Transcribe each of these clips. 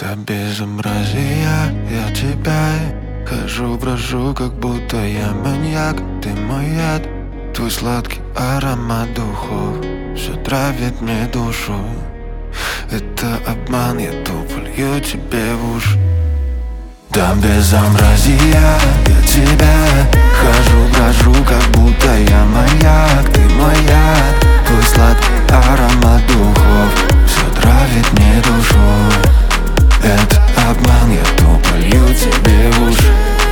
Это безобразие, я тебя хожу, брожу, как будто я маньяк. Ты мой яд, твой сладкий аромат духов все травит мне душу. Это обман, я тупо лью тебе в уши. Там безобразие, я тебя хожу, брожу, как будто я маньяк. Ты мой яд, твой сладкий аромат духов все травит мне душу. Это обман, я тупо лью тебе в уши.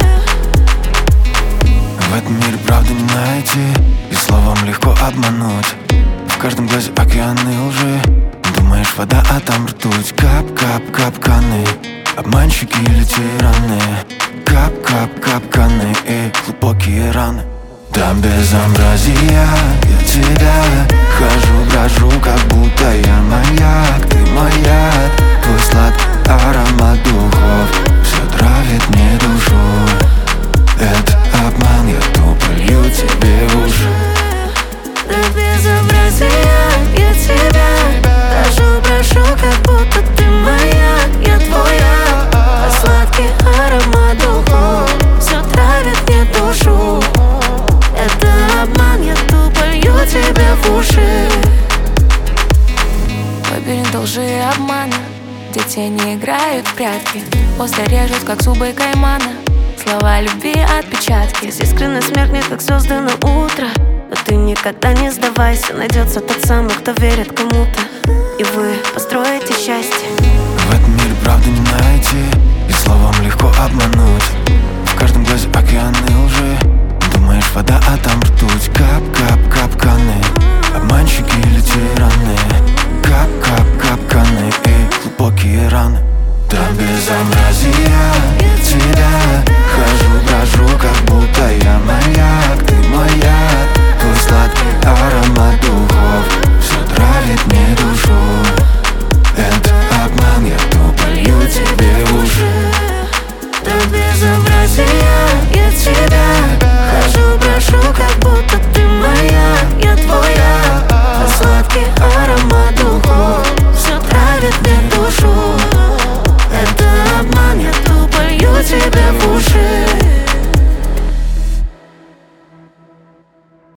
В этом мире правды не найти, и словом легко обмануть. В каждом глазе океаны лжи. Думаешь, вода, а там ртуть. Кап-кап, капканы, обманщики или тираны. Кап-кап, капканы и глубокие раны. Там безобразие, я тебя хожу, брожу, как будто я маньяк. Ты мой яд, твой сладкий аромат духов все травит мне душу. Это обман, я тупо лью тебе в уши. Там безобразие, я тебя хожу, брожу, как будто ты маньяк. Я твоя, а сладкий аромат духов все травит мне душу. Это обман, я тупо лью тебе в уши. Лабиринт лжи и обмана, где тени играют в прятки, после режут, как зубы каймана. Слова любви, отпечатки. Здесь искренность меркнет, как звезды на утро. Но ты никогда не сдавайся, найдется тот самый, кто верит кому-то, и вы построите счастье. В этом мире правды не найти, и словом легко обмануть. В каждом глазе океаны лжи. Думаешь, вода, а там ртуть. Кап-кап, капканы, обманщики или тираны. Кап-кап, капканы и глубокие раны. Там безобразие, я тебя хожу, брожу, как будто я